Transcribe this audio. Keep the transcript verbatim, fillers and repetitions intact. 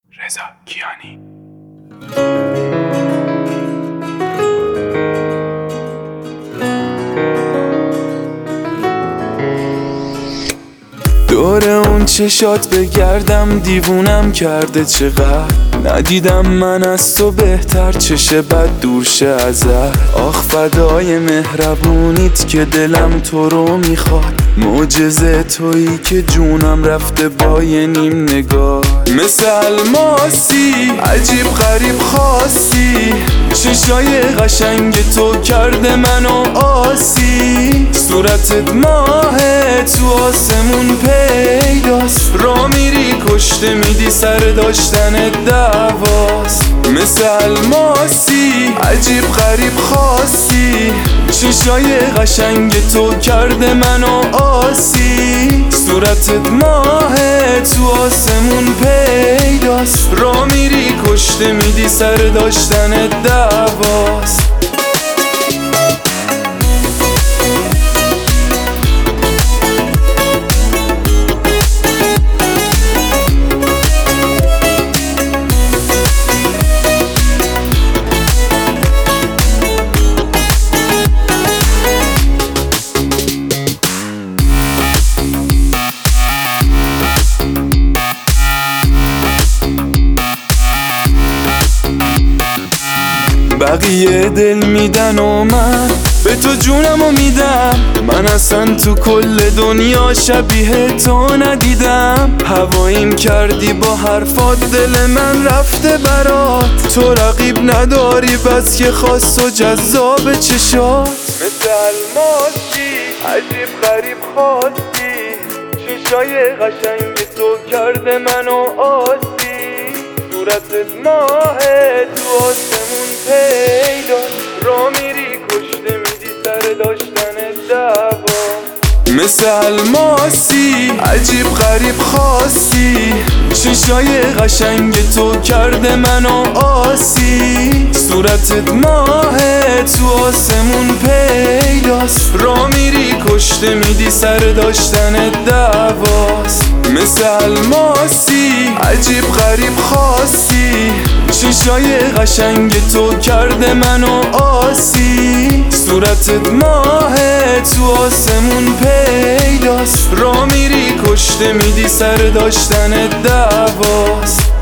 رضا کیانی. دور اون چشات بگردم دیوونم کرده چقدر، ندیدم من از تو بهتر، چش بد دور شه ازت. آخ فدای مهربونیت که دلم تو رو میخواد، معجزه تویی که جونم رفته با یه نیم نگاه. مثل الماسی عجیب غریب خاصی، چشای قشنگ تو کرده منو آسی. صورتت ماهه تو آسمون پیداست، را میری کشته میدی سر داشتن دعواست. مثل الماسی عجیب غریب خاصی، چشای قشنگ تو کرده منو آسی. صورتت ماهه تو آسمون پیداست، را میری کشته میدی سر داشتن دعواست. بقیه دل میدن و من به تو جونمو میدم. من اصلا تو کل دنیا شبیه تو ندیدم. هواییم کردی با حرفات، دل من رفته برات. تو رقیب نداری بس که خاص و جذاب چشات. مثل الماسی عجیب غریب خاصی، چشای قشنگ تو کرده منو آسی. صورتت ماهه تو آسمون پیداست، را میری کشته میدی سر داشتن دعوا. مثل الماسی عجیب غریب خاصی، چشای قشنگ تو کرده منو آسی. صورتت ماهه تو آسمون پیداست، را میری کشته میدی سر داشتن دعواست. مثل الماسی عجیب غریب خاصی، چشای قشنگ تو کرده منو آسی. صورتت ماهه تو آسمون پیداست، را میری کشته میدی سر داشتن دعواست.